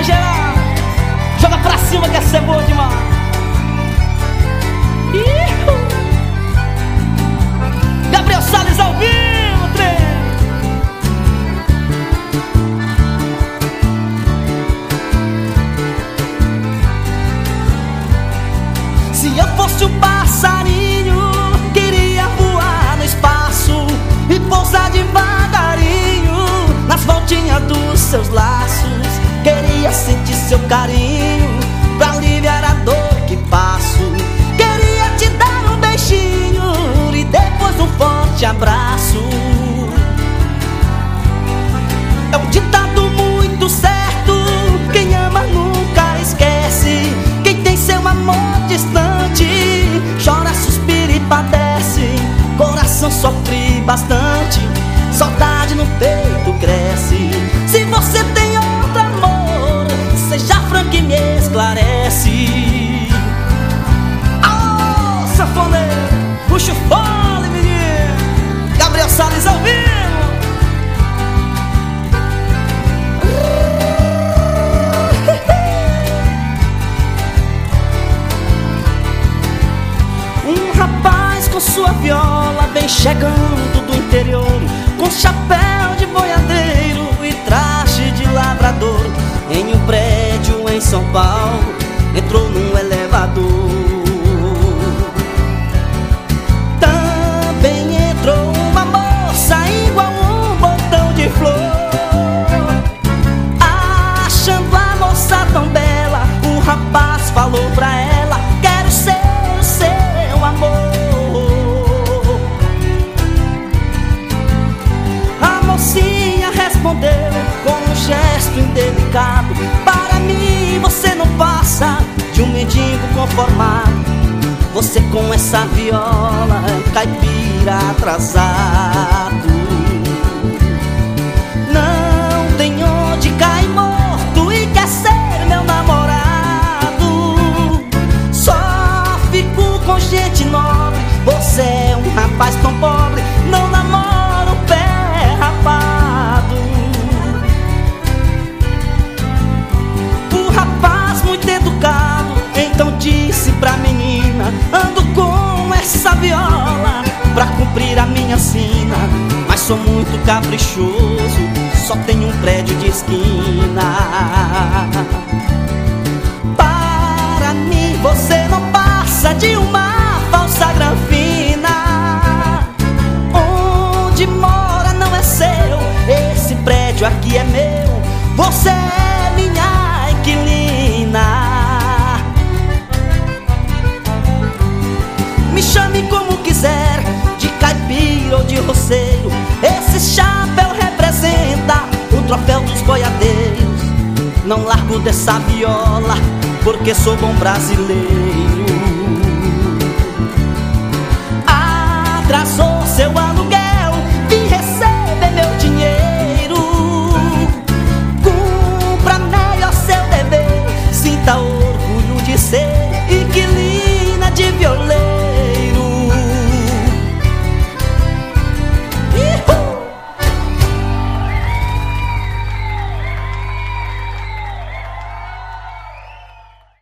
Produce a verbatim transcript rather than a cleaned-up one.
geral, joga pra cima que essa é boa demais. Ihu. Gabriel Salles ao vivo, trem. Se eu fosse um passarinho, queria voar no espaço e pousar devagarinho nas voltinhas dos seus laços. Queria sentir seu carinho pra aliviar a dor que passo. Queria te dar um beijinho e depois um forte abraço. É um ditado muito certo, quem ama nunca esquece. Quem tem seu amor distante chora, suspira e padece. Coração sofre bastante, saudade no peito cresce. Se você tem outro amor, seja franco e me esclarece. Alô, sanfoneiro, puxa o fole, menino. Gabriel Salles ao vivo. Um rapaz com sua viola vem chegando do interior, com chapéu de boiadeiro e traje de lavrador. Em um prédio em São Paulo, entrou num elevador. Também entrou uma moça igual um botão de flor. Achando a moça tão bela, o rapaz falou pra ela: quero ser o seu amor. A mocinha respondeu com um gesto indelicado: para mim você não passa de um mendigo conformado. Você com essa viola é um caipira atrasado. Não tem onde cair morto e quer ser meu namorado. Só fico com gente nobre, você é um rapaz tão pobre. Não namora o pé rapado. O rapaz muito educado então disse pra menina: ando com essa viola pra cumprir a minha sina, mas sou muito caprichoso, só tenho um prédio de esquina. Para mim você não passa de uma falsa granfina. Onde mora não é seu, esse prédio aqui é meu. Você é minha inquilina. Me chame como quiser, de caipira ou de roceiro. Esse chapéu representa o troféu dos boiadeiros. Não largo dessa viola porque sou bom brasileiro.